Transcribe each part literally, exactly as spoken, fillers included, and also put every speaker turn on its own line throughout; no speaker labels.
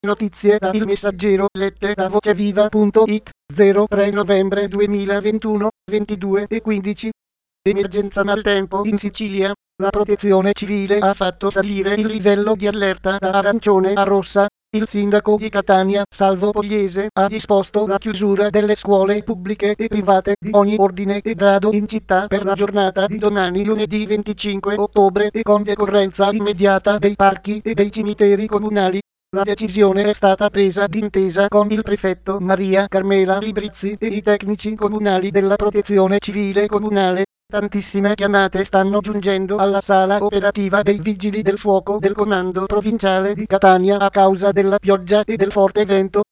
Notizie da Il Messaggero, lette da voceviva punto it, zero tre novembre duemilaventuno, ventidue e quindici. Emergenza maltempo in Sicilia. La protezione civile ha fatto salire il livello di allerta da arancione a rossa. Il sindaco di Catania, Salvo Pogliese, ha disposto la chiusura delle scuole pubbliche e private di ogni ordine e grado in città per la giornata di domani lunedì venticinque ottobre e con decorrenza immediata dei parchi e dei cimiteri comunali. La decisione è stata presa d'intesa con il prefetto Maria Carmela Librizzi e i tecnici comunali della protezione civile comunale. Tantissime chiamate stanno giungendo alla sala operativa dei vigili del fuoco del comando provinciale di Catania a causa della pioggia e del forte vento.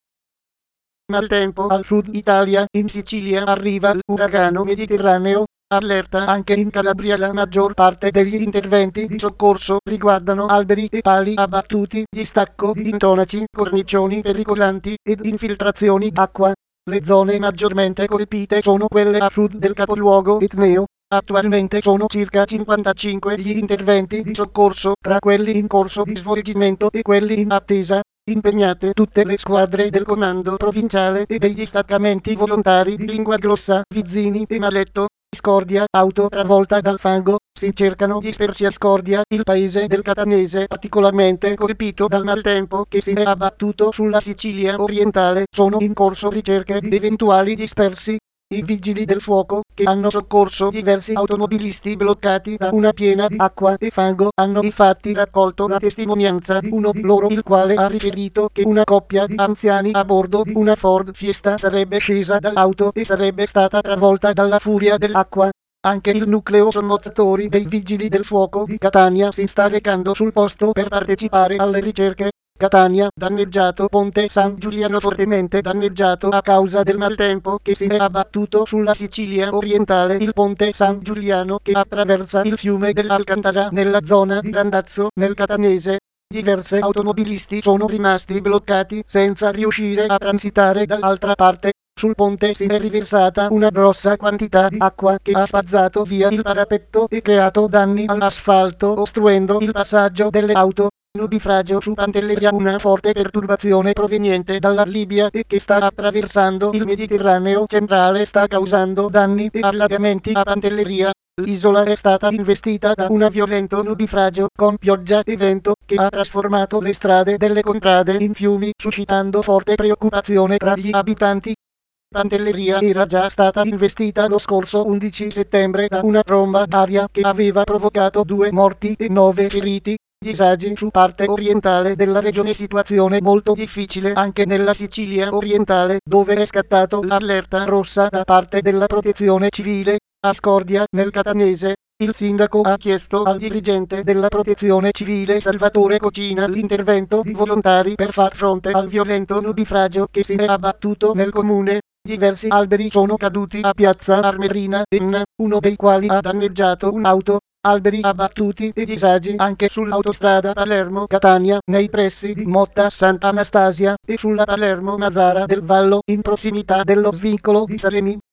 Maltempo al sud Italia. In Sicilia arriva l'uragano mediterraneo. Allerta anche in Calabria. La maggior parte degli interventi di soccorso riguardano alberi e pali abbattuti, distacco di intonaci, cornicioni pericolanti ed infiltrazioni d'acqua. Le zone maggiormente colpite sono quelle a sud del capoluogo etneo. Attualmente sono circa cinquantacinque gli interventi di soccorso, tra quelli in corso di svolgimento e quelli in attesa. Impegnate tutte le squadre del comando provinciale e dei distaccamenti volontari di Linguaglossa, Vizzini e Maletto. Scordia, auto travolta dal fango. Si cercano dispersi a Scordia, il paese del catanese particolarmente colpito dal maltempo che si è abbattuto sulla Sicilia orientale. Sono in corso ricerche di eventuali dispersi. I vigili del fuoco, che hanno soccorso diversi automobilisti bloccati da una piena di acqua e fango, hanno infatti raccolto la testimonianza di uno di loro, il quale ha riferito che una coppia di anziani a bordo di una Ford Fiesta sarebbe scesa dall'auto e sarebbe stata travolta dalla furia dell'acqua. Anche il nucleo sommozzatori dei vigili del fuoco di Catania si sta recando sul posto per partecipare alle ricerche. Catania, danneggiato ponte San Giuliano fortemente danneggiato a causa del maltempo che si è abbattuto sulla Sicilia orientale. Il ponte San Giuliano, che attraversa il fiume dell'Alcantara nella zona di Randazzo, nel catanese. Diverse automobilisti sono rimasti bloccati senza riuscire a transitare dall'altra parte. Sul ponte si è riversata una grossa quantità di acqua che ha spazzato via il parapetto e creato danni all'asfalto, ostruendo il passaggio delle auto. Nubifragio su Pantelleria. Una forte perturbazione proveniente dalla Libia e che sta attraversando il Mediterraneo centrale sta causando danni e allagamenti a Pantelleria. L'isola è stata investita da un violento nubifragio con pioggia e vento che ha trasformato le strade delle contrade in fiumi, suscitando forte preoccupazione tra gli abitanti. Pantelleria era già stata investita lo scorso undici settembre da una tromba d'aria che aveva provocato due morti e nove feriti. Disagi su parte orientale della regione, situazione molto difficile anche nella Sicilia orientale, dove è scattato l'allerta rossa da parte della protezione civile. A Scordia, nel catanese, il sindaco ha chiesto al dirigente della protezione civile Salvatore Cocina l'intervento di volontari per far fronte al violento nubifragio che si è abbattuto nel comune. Diversi alberi sono caduti a piazza Armerina, Enna, uno dei quali ha danneggiato un'auto. Alberi abbattuti e disagi anche sull'autostrada Palermo-Catania, nei pressi di Motta Sant'Anastasia, e sulla Palermo-Mazara del Vallo, in prossimità dello svincolo di Salemi.